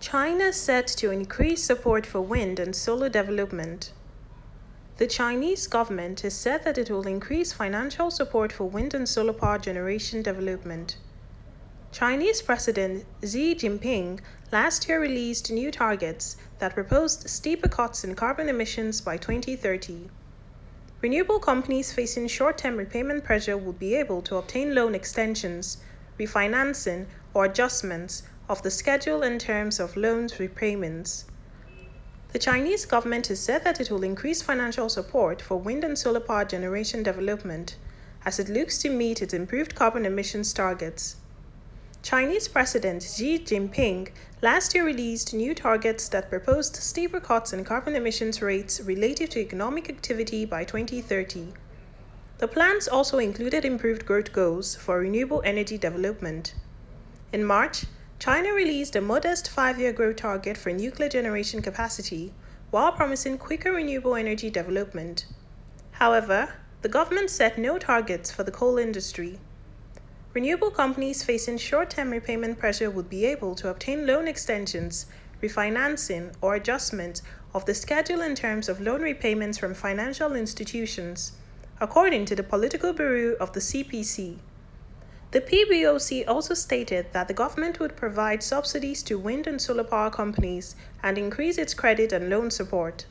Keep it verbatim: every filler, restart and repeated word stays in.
China set to increase support for wind and solar development. The Chinese government has said that it will increase financial support for wind and solar power generation development. Chinese President Xi Jinping last year released new targets that proposed steeper cuts in carbon emissions by twenty thirty. Renewable companies facing short-term repayment pressure would be able to obtain loan extensions, refinancing, or adjustments of the schedule and terms of loans repayments. The Chinese government has said that it will increase financial support for wind and solar power generation development as it looks to meet its improved carbon emissions targets. Chinese President Xi Jinping last year released new targets that proposed steeper cuts in carbon emissions rates relative to economic activity by twenty thirty. The plans also included improved growth goals for renewable energy development. In March, China released a modest five-year growth target for nuclear generation capacity, while promising quicker renewable energy development. However, the government set no targets for the coal industry. Renewable companies facing short-term repayment pressure would be able to obtain loan extensions, refinancing, or adjustment of the schedule and terms of loan repayments from financial institutions, according to the Political Bureau of the C P C. The P B O C also stated that the government would provide subsidies to wind and solar power companies and increase its credit and loan support.